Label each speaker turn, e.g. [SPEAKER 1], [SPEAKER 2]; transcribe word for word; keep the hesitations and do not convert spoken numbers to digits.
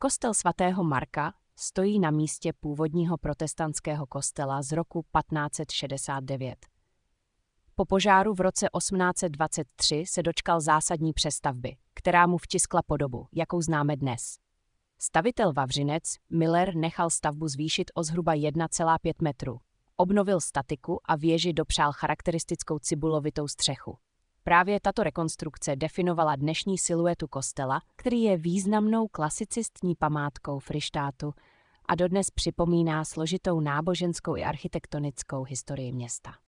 [SPEAKER 1] Kostel svatého Marka stojí na místě původního protestantského kostela z roku patnáct set šedesát devět. Po požáru v roce osmnáct set dvacet tři se dočkal zásadní přestavby, která mu vtiskla podobu, jakou známe dnes. Stavitel Vavřinec Miller nechal stavbu zvýšit o zhruba jedna celá pět metru. Obnovil statiku a věži dopřál charakteristickou cibulovitou střechu. Právě tato rekonstrukce definovala dnešní siluetu kostela, který je významnou klasicistní památkou Fryštátu a dodnes připomíná složitou náboženskou i architektonickou historii města.